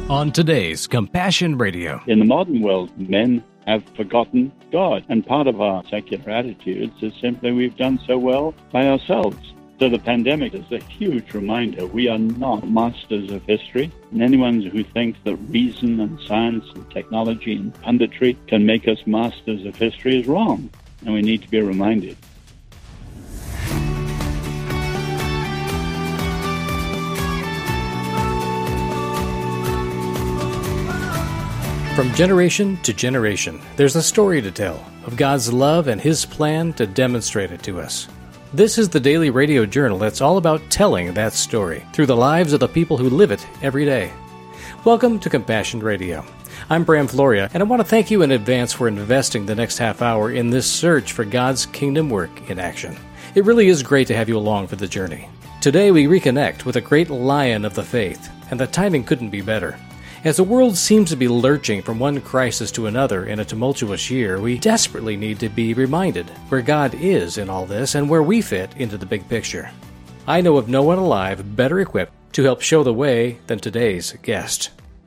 On today's Compassion Radio. In the modern world, men have forgotten God. And part of our secular attitudes is simply we've done so well by ourselves. So the pandemic is a huge reminder we are not masters of history. And anyone who thinks that reason and science and technology and punditry can make us masters of history is wrong. And we need to be reminded. From generation to generation, there's a story to tell of God's love and His plan to demonstrate it to us. This is the daily radio journal that's all about telling that story through the lives of the people who live it every day. Welcome to Compassion Radio. I'm Bram Floria, and I want to thank you in advance for investing the next half hour in this search for God's kingdom work in action. It really is great to have you along for the journey. Today we reconnect with a great lion of the faith, and the timing couldn't be better. As the world seems to be lurching from one crisis to another in a tumultuous year, we desperately need to be reminded where God is in all this and where we fit into the big picture. I know of no one alive better equipped to help show the way than today's guest.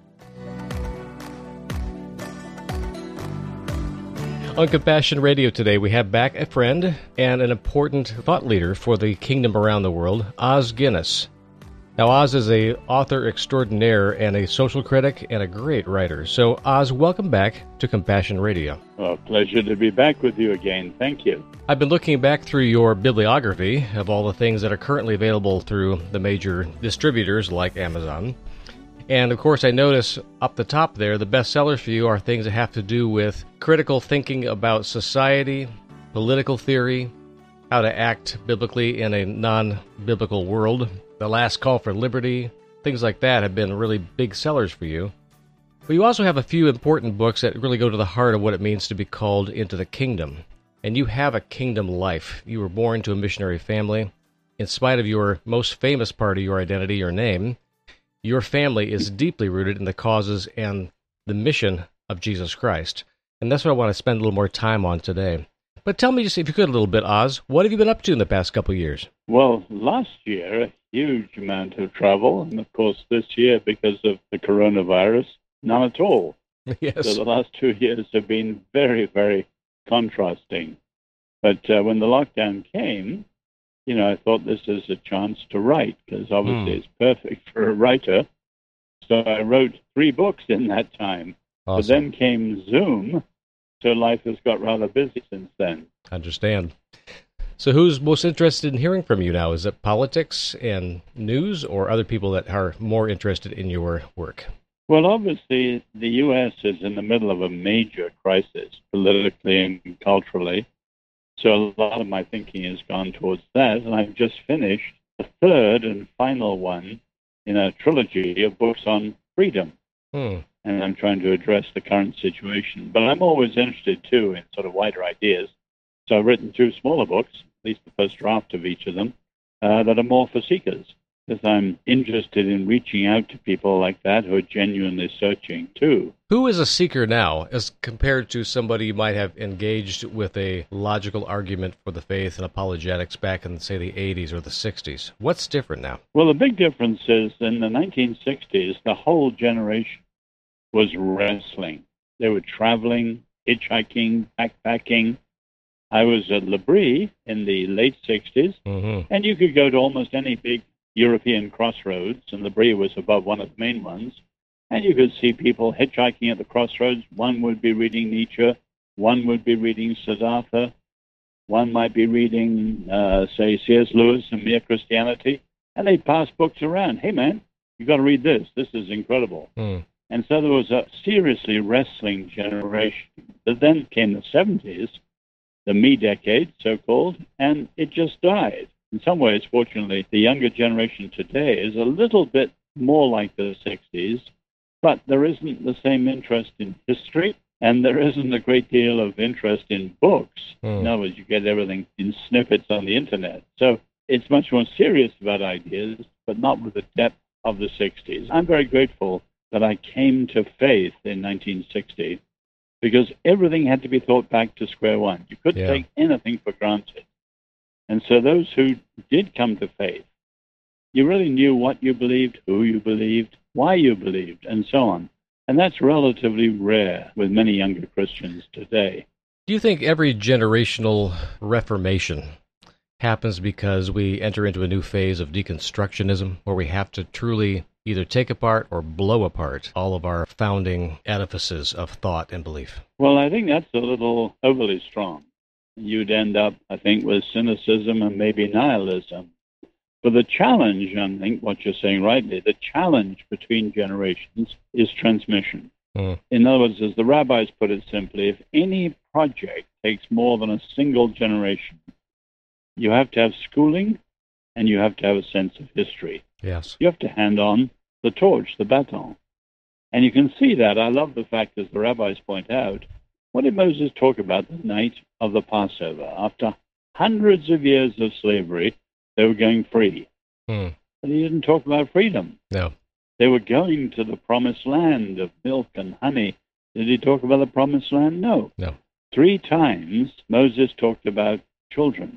On Compassion Radio today, we have back a friend and an important thought leader for the kingdom around the world, Os Guinness. Now, Os is an author extraordinaire and a social critic and a great writer. So, Os, welcome back to Compassion Radio. Well, pleasure to be back with you again. Thank you. I've been looking back through your bibliography of all the things that are currently available through the major distributors like Amazon. And, of course, I notice up the top there, the bestsellers for you are things that have to do with critical thinking about society, political theory, how to act biblically in a non-biblical world. The Last Call for Liberty, things like that have been really big sellers for you. But you also have a few important books that really go to the heart of what it means to be called into the kingdom. And you have a kingdom life. You were born to a missionary family. In spite of your most famous part of your identity, your name, your family is deeply rooted in the causes and the mission of Jesus Christ. And that's what I want to spend a little more time on today. But tell me, just if you could, a little bit, Os, what have you been up to in the past couple of years? Well, last year, a huge amount of travel. And, of course, this year, because of the coronavirus, none at all. Yes. So the last 2 years have been very, very contrasting. But when the lockdown came, I thought this is a chance to write, because obviously it's perfect for a writer. So I wrote 3 books in that time. Awesome. But then came Zoom. So life has got rather busy since then. I understand. So who's most interested in hearing from you now? Is it politics and news or other people that are more interested in your work? Well, obviously, the U.S. is in the middle of a major crisis, politically and culturally. So a lot of my thinking has gone towards that. And I've just finished the third and final one in a trilogy of books on freedom. And I'm trying to address the current situation. But I'm always interested, too, in sort of wider ideas. So I've written 2 smaller books, at least the first draft of each of them, that are more for seekers, because I'm interested in reaching out to people like that who are genuinely searching, too. Who is a seeker now, as compared to somebody you might have engaged with a logical argument for the faith and apologetics back in, say, the 80s or the 60s? What's different now? Well, the big difference is in the 1960s, the whole generation was wrestling. They were traveling, hitchhiking, backpacking. I was at L'Abri in the late 60s, and you could go to almost any big European crossroads, and L'Abri was above one of the main ones, and you could see people hitchhiking at the crossroads. One would be reading Nietzsche, one would be reading Siddhartha, one might be reading, say, C.S. Lewis and Mere Christianity, and they'd pass books around. Hey, man, you got to read this. This is incredible. And so there was a seriously wrestling generation. But then came the 70s, the me decade, so-called, and it just died. In some ways, fortunately, the younger generation today is a little bit more like the 60s, but there isn't the same interest in history, and there isn't a great deal of interest in books. In other words, you get everything in snippets on the internet. So it's much more serious about ideas, but not with the depth of the 60s. I'm very grateful that I came to faith in 1960, because everything had to be thought back to square one. You couldn't take anything for granted. And so those who did come to faith, you really knew what you believed, who you believed, why you believed, and so on. And that's relatively rare with many younger Christians today. Do you think every generational reformation happens because we enter into a new phase of deconstructionism, where we have to truly either take apart or blow apart all of our founding edifices of thought and belief? Well, I think that's a little overly strong. You'd end up, I think, with cynicism and maybe nihilism. But the challenge, I think what you're saying rightly, the challenge between generations is transmission. In other words, as the rabbis put it simply, if any project takes more than a single generation, you have to have schooling and you have to have a sense of history. Yes. You have to hand on the torch, the baton. And you can see that. I love the fact, as the rabbis point out, what did Moses talk about the night of the Passover? After hundreds of years of slavery, they were going free. But he didn't talk about freedom. No. They were going to the promised land of milk and honey. Did he talk about the promised land? No. No. 3 times Moses talked about children.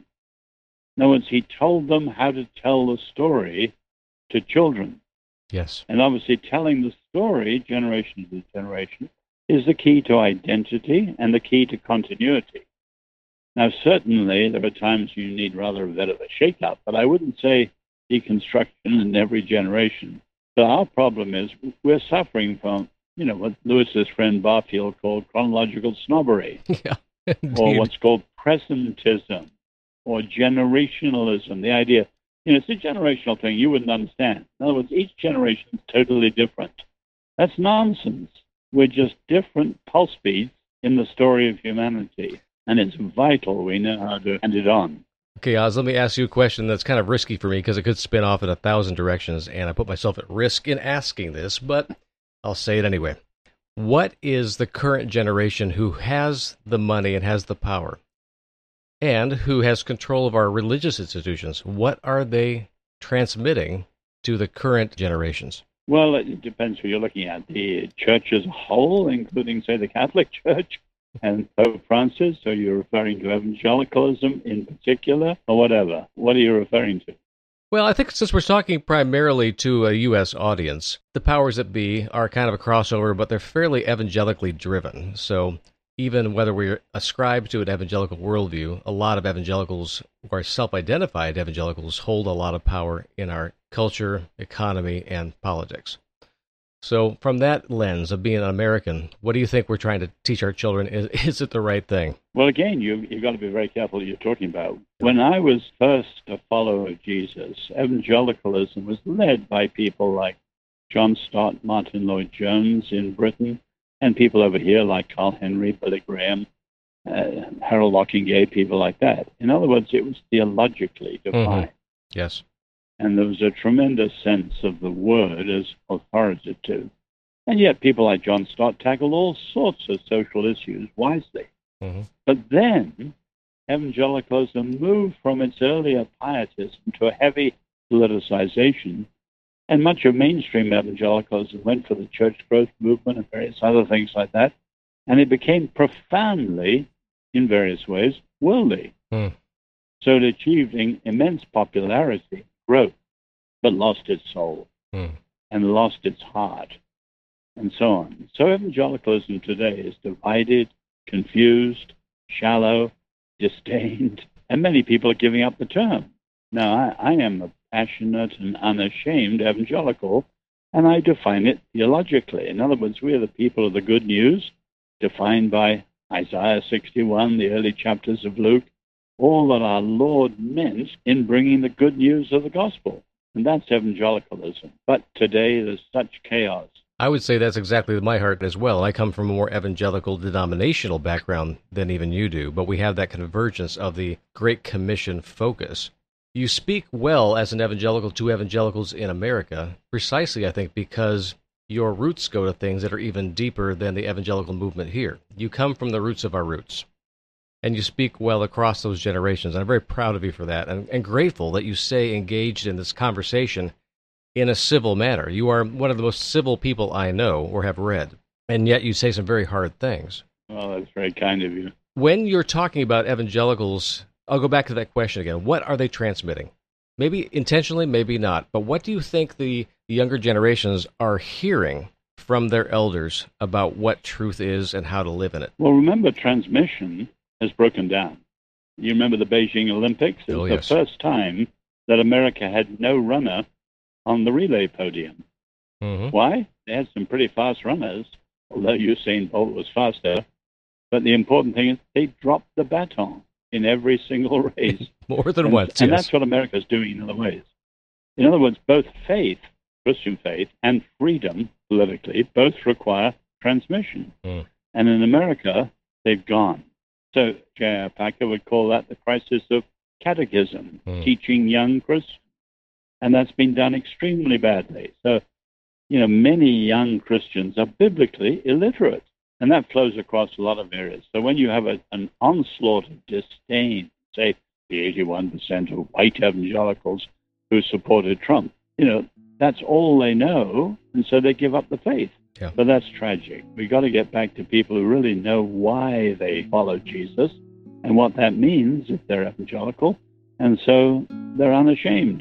In other words, he told them how to tell the story to children. Yes. And obviously telling the story, generation to generation, is the key to identity and the key to continuity. Now, certainly, there are times you need rather a bit of a shake-up, but I wouldn't say deconstruction in every generation. But our problem is we're suffering from, what Lewis's friend Barfield called chronological snobbery. Yeah. Or what's called presentism, or generationalism. The idea, it's a generational thing you wouldn't understand. In other words, each generation is totally different. That's nonsense. We're just different pulse beats in the story of humanity. And it's vital we know how to hand it on. Okay, Oz, let me ask you a question that's kind of risky for me because it could spin off in 1,000 directions, and I put myself at risk in asking this, but I'll say it anyway. What is the current generation who has the money and has the power, and who has control of our religious institutions? What are they transmitting to the current generations? Well, it depends who you're looking at. The church as a whole, including, say, the Catholic Church and Pope Francis. Are you referring to evangelicalism in particular, or whatever? What are you referring to? Well, I think since we're talking primarily to a U.S. audience, the powers that be are kind of a crossover, but they're fairly evangelically driven. So even whether we ascribe to an evangelical worldview, a lot of evangelicals, or self-identified evangelicals, hold a lot of power in our culture, economy, and politics. So from that lens of being an American, what do you think we're trying to teach our children? Is it the right thing? Well, again, you've got to be very careful what you're talking about. When I was first a follower of Jesus, evangelicalism was led by people like John Stott, Martin Lloyd-Jones in Britain, and people over here like Carl Henry, Billy Graham, Harold Locking-Gay, people like that. In other words, it was theologically defined. Yes. And there was a tremendous sense of the word as authoritative. And yet people like John Stott tackled all sorts of social issues wisely. But then evangelicalism moved from its earlier pietism to a heavy politicization. And much of mainstream evangelicalism went for the church growth movement and various other things like that. And it became profoundly, in various ways, worldly. So it achieved immense popularity, growth, but lost its soul and lost its heart, and so on. So evangelicalism today is divided, confused, shallow, disdained, and many people are giving up the term. Now, I am a passionate and unashamed evangelical, and I define it theologically. In other words, we are the people of the good news, defined by Isaiah 61, the early chapters of Luke, all that our Lord meant in bringing the good news of the gospel. And that's evangelicalism. But today there's such chaos. I would say that's exactly my heart as well. I come from a more evangelical denominational background than even you do, but we have that convergence of the Great Commission focus. You speak well as an evangelical to evangelicals in America, precisely, I think, because your roots go to things that are even deeper than the evangelical movement here. You come from the roots of our roots. And you speak well across those generations. And I'm very proud of you for that, and grateful that you stay engaged in this conversation in a civil manner. You are one of the most civil people I know or have read, and yet you say some very hard things. Well, that's very kind of you. When you're talking about evangelicals, I'll go back to that question again. What are they transmitting? Maybe intentionally, maybe not. But what do you think the younger generations are hearing from their elders about what truth is and how to live in it? Well, remember, transmission has broken down. You remember the Beijing Olympics? It was the first time that America had no runner on the relay podium. Mm-hmm. Why? They had some pretty fast runners, although Usain Bolt was faster. But the important thing is they dropped the baton in every single race. More than once, And yes. that's what America's doing in other ways. In other words, both faith, Christian faith, and freedom, politically, both require transmission. Mm. And in America, they've gone. So J.I. Packer would call that the crisis of catechism, teaching young Christians. And that's been done extremely badly. So, many young Christians are biblically illiterate. And that flows across a lot of areas. So when you have an onslaught of disdain, say the 81% of white evangelicals who supported Trump, that's all they know, and so they give up the faith. Yeah. But that's tragic. We've got to get back to people who really know why they follow Jesus and what that means if they're evangelical, and so they're unashamed.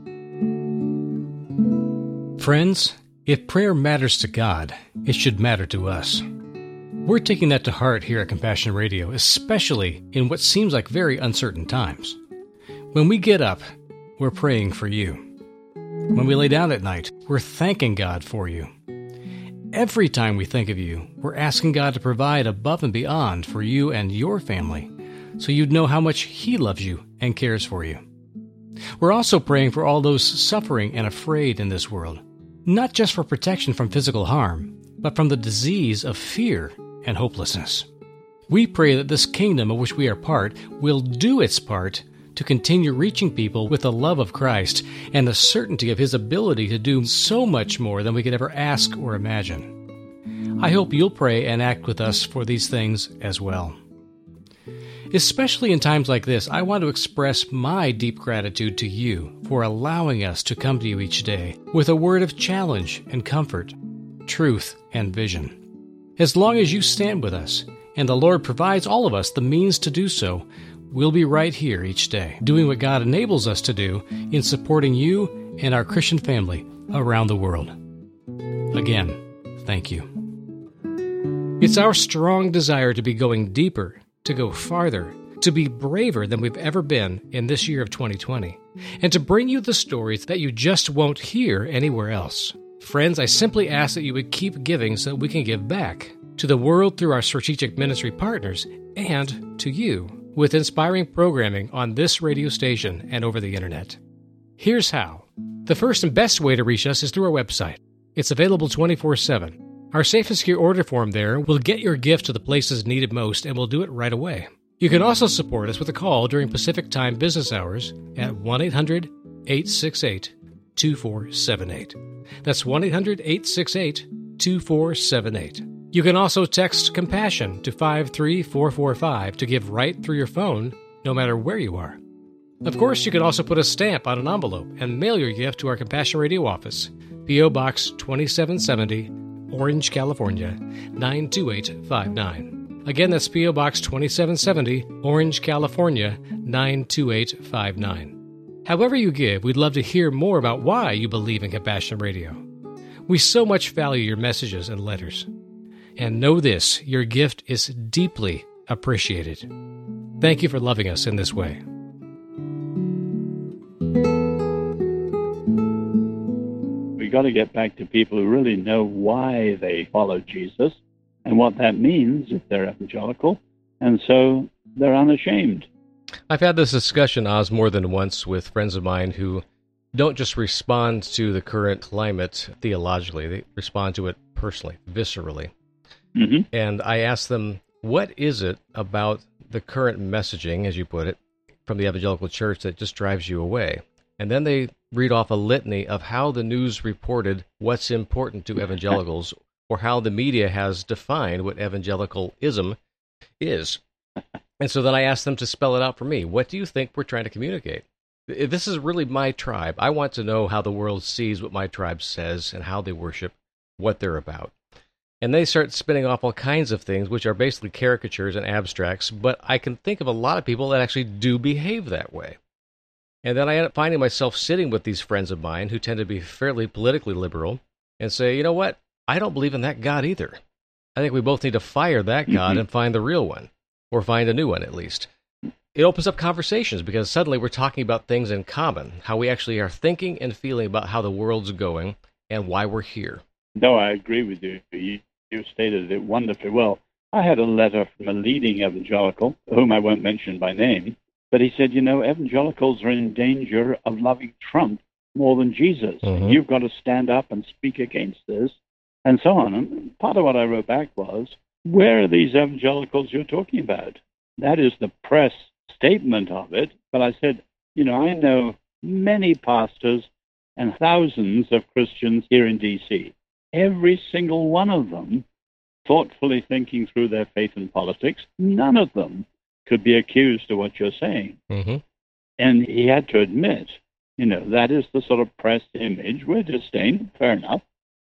Friends, if prayer matters to God, it should matter to us. We're taking that to heart here at Compassion Radio, especially in what seems like very uncertain times. When we get up, we're praying for you. When we lay down at night, we're thanking God for you. Every time we think of you, we're asking God to provide above and beyond for you and your family, so you'd know how much He loves you and cares for you. We're also praying for all those suffering and afraid in this world, not just for protection from physical harm, but from the disease of fear and hopelessness. We pray that this kingdom of which we are part will do its part to continue reaching people with the love of Christ and the certainty of His ability to do so much more than we could ever ask or imagine. I hope you'll pray and act with us for these things as well. Especially in times like this, I want to express my deep gratitude to you for allowing us to come to you each day with a word of challenge and comfort, truth and vision. As long as you stand with us, and the Lord provides all of us the means to do so, we'll be right here each day, doing what God enables us to do in supporting you and our Christian family around the world. Again, thank you. It's our strong desire to be going deeper, to go farther, to be braver than we've ever been in this year of 2020, and to bring you the stories that you just won't hear anywhere else. Friends, I simply ask that you would keep giving so that we can give back to the world through our strategic ministry partners and to you with inspiring programming on this radio station and over the internet. Here's how. The first and best way to reach us is through our website. It's available 24/7. Our safe and secure order form there will get your gift to the places needed most, and we'll do it right away. You can also support us with a call during Pacific Time business hours at 1-800-868-2478. That's 1-800-868-2478. You can also text Compassion to 53445 to give right through your phone, no matter where you are. Of course, you can also put a stamp on an envelope and mail your gift to our Compassion Radio office, P.O. Box 2770, Orange, California, 92859. Again, that's P.O. Box 2770, Orange, California, 92859. However you give, we'd love to hear more about why you believe in Compassion Radio. We so much value your messages and letters. And know this, your gift is deeply appreciated. Thank you for loving us in this way. We've got to get back to people who really know why they follow Jesus and what that means if they're evangelical, and so they're unashamed. I've had this discussion, Oz, more than once with friends of mine who don't just respond to the current climate theologically, they respond to it personally, viscerally. Mm-hmm. And I ask them, what is it about the current messaging, as you put it, from the evangelical church that just drives you away? And then they read off a litany of how the news reported what's important to evangelicals or how the media has defined what evangelicalism is. And so then I ask them to spell it out for me. What do you think we're trying to communicate? This is really my tribe. I want to know how the world sees what my tribe says and how they worship, what they're about. And they start spinning off all kinds of things, which are basically caricatures and abstracts, but I can think of a lot of people that actually do behave that way. And then I end up finding myself sitting with these friends of mine who tend to be fairly politically liberal and say, you know what? I don't believe in that God either. I think we both need to fire that God and find the real one, or find a new one at least. It opens up conversations because suddenly we're talking about things in common, how we actually are thinking and feeling about how the world's going and why we're here. No, I agree with you. You stated it wonderfully well. I had a letter from a leading evangelical, whom I won't mention by name, but he said, evangelicals are in danger of loving Trump more than Jesus. Mm-hmm. You've got to stand up and speak against this, and so on. And part of what I wrote back was, where are these evangelicals you're talking about? That is the press statement of it. But I said, I know many pastors and thousands of Christians here in D.C. Every single one of them thoughtfully thinking through their faith and politics. None of them could be accused of what you're saying. Mm-hmm. And he had to admit, that is the sort of press image we're disdained, fair enough.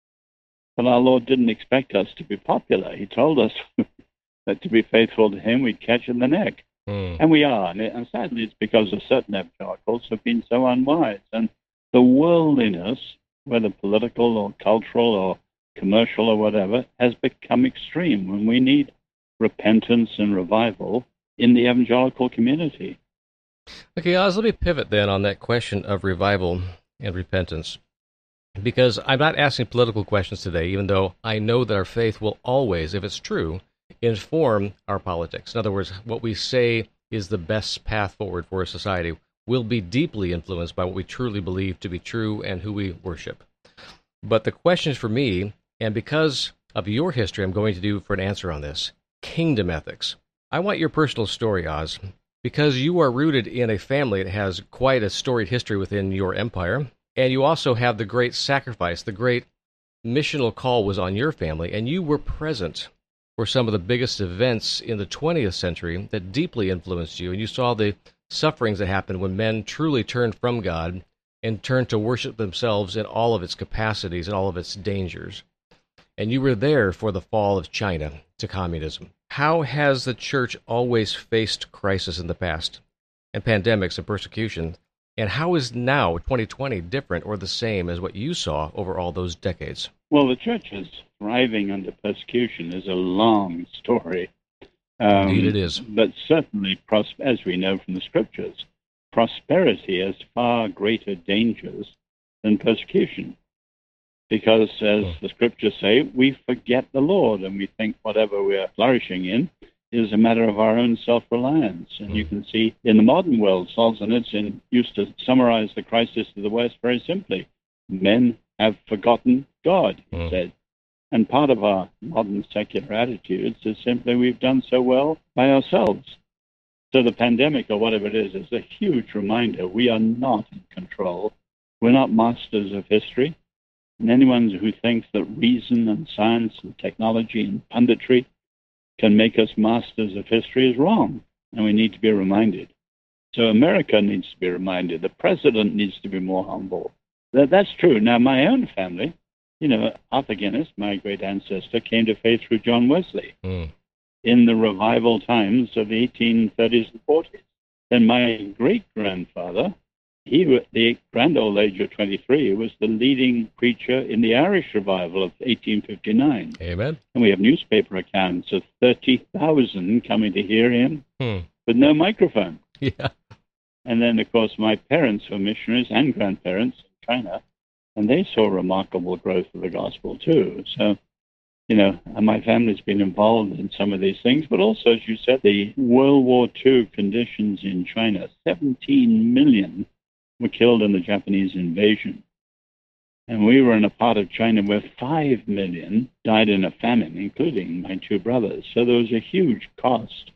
But our Lord didn't expect us to be popular. He told us that to be faithful to him, we'd catch in the neck. And we are. And sadly, it's because of certain evangelicals have been so unwise. And the worldliness, whether political or cultural or commercial or whatever, has become extreme when we need repentance and revival in the evangelical community. Okay, Oz, let me pivot then on that question of revival and repentance. Because I'm not asking political questions today, even though I know that our faith will always, if it's true, inform our politics. In other words, what we say is the best path forward for a society will be deeply influenced by what we truly believe to be true and who we worship. But the questions for me, and because of your history, I'm going to do for an answer on this, kingdom ethics. I want your personal story, Oz, because you are rooted in a family that has quite a storied history within your empire, and you also have the great sacrifice, the great missional call was on your family, and you were present for some of the biggest events in the 20th century that deeply influenced you, and you saw the sufferings that happened when men truly turned from God and turned to worship themselves in all of its capacities and all of its dangers. And you were there for the fall of China to communism. How has the church always faced crisis in the past, and pandemics and persecution? And how is now, 2020, different or the same as what you saw over all those decades? Well, the church is thriving under persecution is a long story. Indeed it is. But certainly, as we know from the scriptures, prosperity has far greater dangers than persecution. Because, as the scriptures say, we forget the Lord and we think whatever we're flourishing in is a matter of our own self-reliance. And you can see in the modern world, Solzhenitsyn used to summarize the crisis of the West very simply. Men have forgotten God, he said. And part of our modern secular attitudes is simply we've done so well by ourselves. So the pandemic or whatever it is a huge reminder we are not in control. We're not masters of history. And anyone who thinks that reason and science and technology and punditry can make us masters of history is wrong, and we need to be reminded. So America needs to be reminded. The president needs to be more humble. That's true. Now, my own family, Arthur Guinness, my great ancestor, came to faith through John Wesley in the revival times of the 1830s and 40s. Then my great-grandfather, he, at the grand old age of 23, was the leading preacher in the Irish revival of 1859. Amen. And we have newspaper accounts of 30,000 coming to hear him with no microphone. Yeah. And then, of course, my parents were missionaries and grandparents in China, and they saw remarkable growth of the gospel too. So, and my family's been involved in some of these things, but also, as you said, the World War II conditions in China, 17 million were killed in the Japanese invasion. And we were in a part of China where 5 million died in a famine, including my two brothers. So there was a huge cost,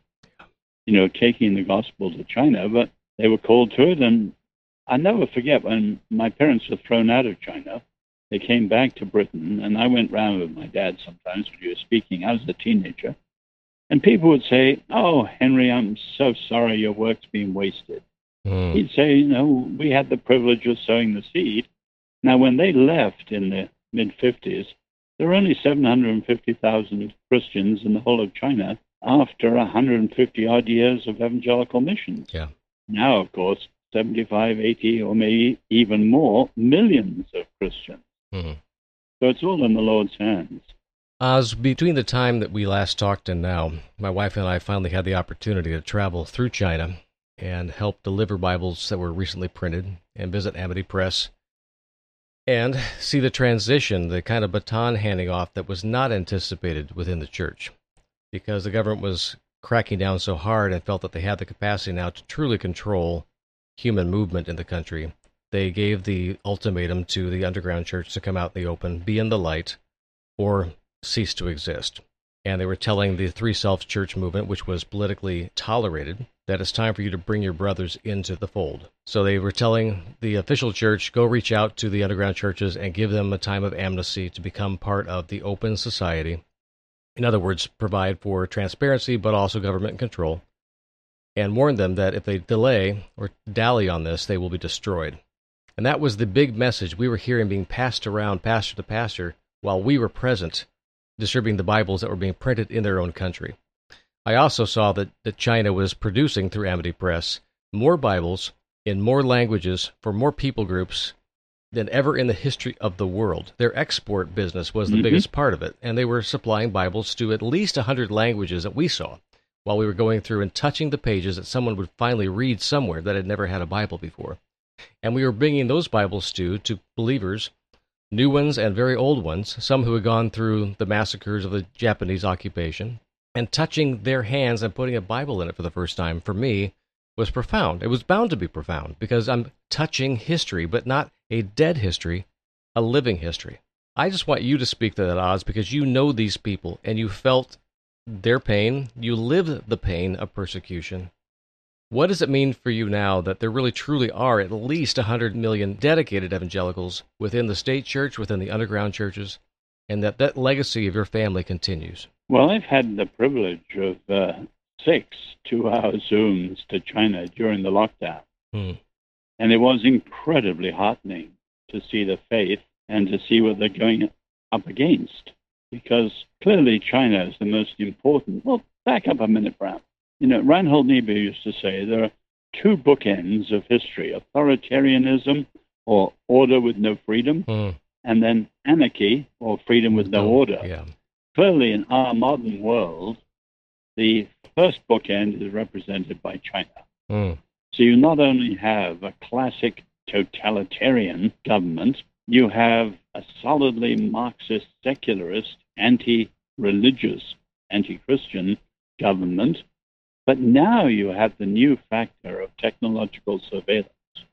taking the gospel to China, but they were called to it. And I never forget when my parents were thrown out of China, they came back to Britain, and I went round with my dad sometimes when he was speaking. I was a teenager. And people would say, "Oh, Henry, I'm so sorry your work's being wasted." He'd say, we had the privilege of sowing the seed. Now, when they left in the mid-50s, there were only 750,000 Christians in the whole of China after 150-odd years of evangelical missions. Yeah. Now, of course, 75, 80, or maybe even more millions of Christians. Mm-hmm. So it's all in the Lord's hands. Oz, between the time that we last talked and now, my wife and I finally had the opportunity to travel through China and help deliver Bibles that were recently printed and visit Amity Press and see the transition, the kind of baton handing off that was not anticipated within the church, because the government was cracking down so hard and felt that they had the capacity now to truly control human movement in the country. They gave the ultimatum to the underground church to come out in the open, be in the light, or cease to exist. And they were telling the Three Selves church movement, which was politically tolerated, that it's time for you to bring your brothers into the fold. So they were telling the official church, go reach out to the underground churches and give them a time of amnesty to become part of the open society. In other words, provide for transparency, but also government control, and warn them that if they delay or dally on this, they will be destroyed. And that was the big message we were hearing being passed around pastor to pastor while we were present, distributing the Bibles that were being printed in their own country. I also saw that China was producing, through Amity Press, more Bibles in more languages for more people groups than ever in the history of the world. Their export business was the biggest part of it, and they were supplying Bibles to at least 100 languages that we saw while we were going through and touching the pages that someone would finally read somewhere that had never had a Bible before. And we were bringing those Bibles to believers, new ones and very old ones, some who had gone through the massacres of the Japanese occupation, and touching their hands and putting a Bible in it for the first time, for me, was profound. It was bound to be profound, because I'm touching history, but not a dead history, a living history. I just want you to speak to that, Oz, because you know these people, and you felt their pain, you lived the pain of persecution. What does it mean for you now that there really truly are at least 100 million dedicated evangelicals within the state church, within the underground churches, and that legacy of your family continues? Well, I've had the privilege of 6 2-hour Zooms to China during the lockdown. And it was incredibly heartening to see the faith and to see what they're going up against. Because clearly China is the most important. Well, back up a minute, Brown. You know, Reinhold Niebuhr used to say there are 2 bookends of history: authoritarianism, or order with no freedom, and then anarchy, or freedom with no order. Yeah. Clearly, in our modern world, the first bookend is represented by China. So you not only have a classic totalitarian government, you have a solidly Marxist, secularist, anti-religious, anti-Christian government, but now you have the new factor of technological surveillance.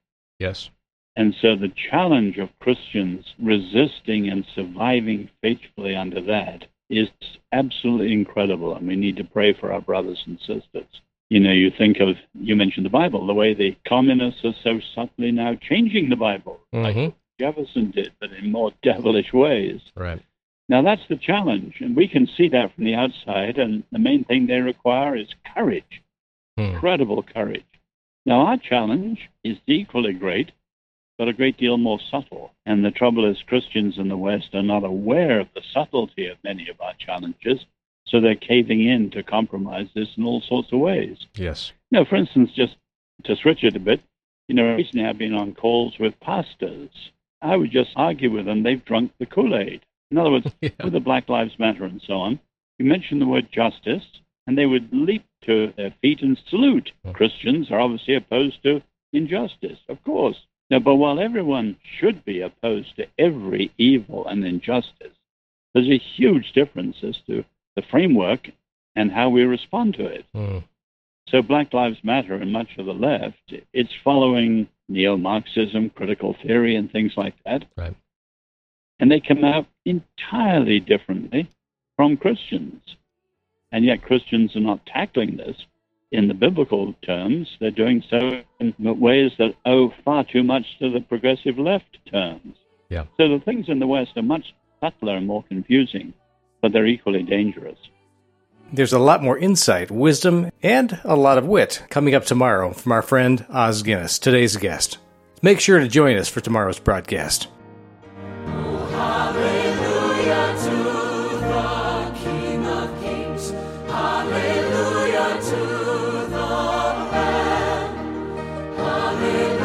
Yes. And so the challenge of Christians resisting and surviving faithfully under that is absolutely incredible, and we need to pray for our brothers and sisters. You know, you mentioned the Bible, the way the communists are so subtly now changing the Bible, like Jefferson did, but in more devilish ways. Right. Now, that's the challenge, and we can see that from the outside, and the main thing they require is courage, incredible courage. Now, our challenge is equally great, but a great deal more subtle. And the trouble is Christians in the West are not aware of the subtlety of many of our challenges, so they're caving in to compromise this in all sorts of ways. Yes. You know, for instance, just to switch it a bit, you know, recently I've been on calls with pastors. I would just argue with them, they've drunk the Kool-Aid. In other words, with the Black Lives Matter and so on, you mention the word justice, and they would leap to their feet and salute. Christians are obviously opposed to injustice, of course. Now, but while everyone should be opposed to every evil and injustice, there's a huge difference as to the framework and how we respond to it. So Black Lives Matter and much of the left, it's following neo-Marxism, critical theory, and things like that. Right. And they come out entirely differently from Christians. And yet Christians are not tackling this in the biblical terms. They're doing so in ways that owe far too much to the progressive left terms. Yeah. So the things in the West are much subtler and more confusing, but they're equally dangerous. There's a lot more insight, wisdom, and a lot of wit coming up tomorrow from our friend Os Guinness, today's guest. Make sure to join us for tomorrow's broadcast. Hallelujah to the Lamb. Hallelujah.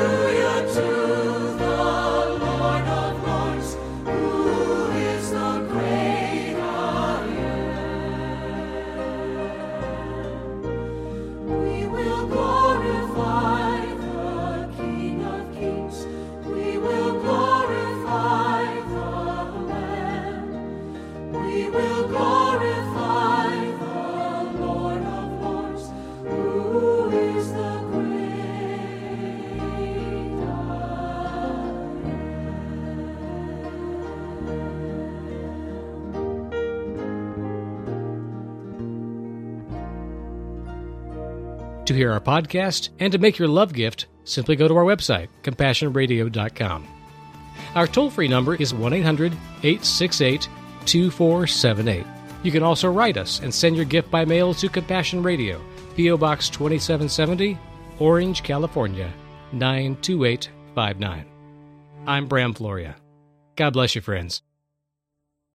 to hear our podcast and to make your love gift, simply go to our website, CompassionRadio.com. Our toll-free number is 1-800-868-2478. You can also write us and send your gift by mail to Compassion Radio, P.O. Box 2770, Orange, California, 92859. I'm Bram Floria. God bless you, friends.